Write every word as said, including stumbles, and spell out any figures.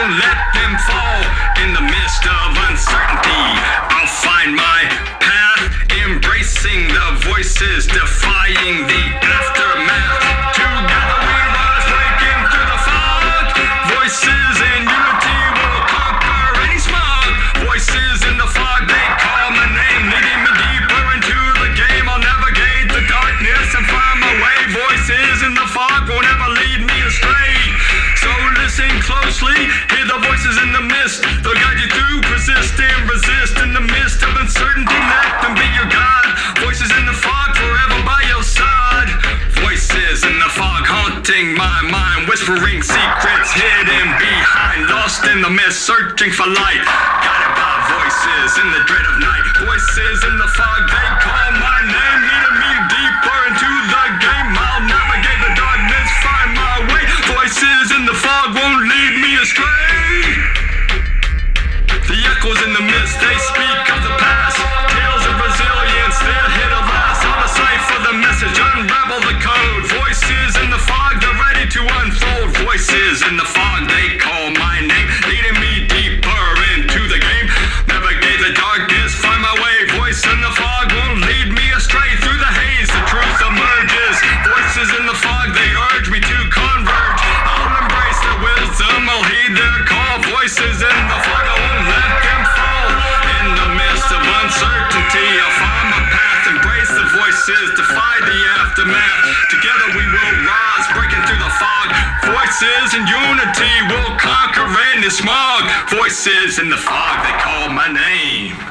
won't let them fall. In the midst of uncertainty, I'll find my path, embracing the voices, defying the aftermath. Together we rise, breaking through the fog. Voices in unity will conquer any smog. Voices in the fog, they call my name, leading me deeper into the game. I'll navigate the darkness and find my way. Voices in the fog won't ever lead me astray. So listen closely, hear the voices in the mist. They'll guide you through, persist and resist. In the midst of uncertainty, let them be your guide. Voices in the fog, forever by your side. Voices in the fog, haunting my mind, whispering secrets hidden behind. Lost in the mist, searching for light, guided by voices in the dread of night. Voices in the fog, they call my name, leading me deeper into the game. I'll navigate the darkness, find my way. Voices in the fog won't lead me astray. The echoes in the mist, they speak of the past. Tales of resilience, they're here to last. I'll decipher the message, unravel the code. Voices in the fog, they're ready to unfold. Voices in the fog, they call my name, leading me deeper into the game. Navigate the darkness, find my way. Voice in the fog won't lead me astray. Through the haze, the truth emerges. Voices in the fog, they urge me to converge. I'll embrace their wisdom, I'll heed their call. Voices in the fog, I won't let them fall. In the midst of uncertainty, I'll find my path, embrace the voices, defy the aftermath. Together we will rise, breaking through the fog. Voices in unity will conquer any smog. Voices in the fog, they call my name.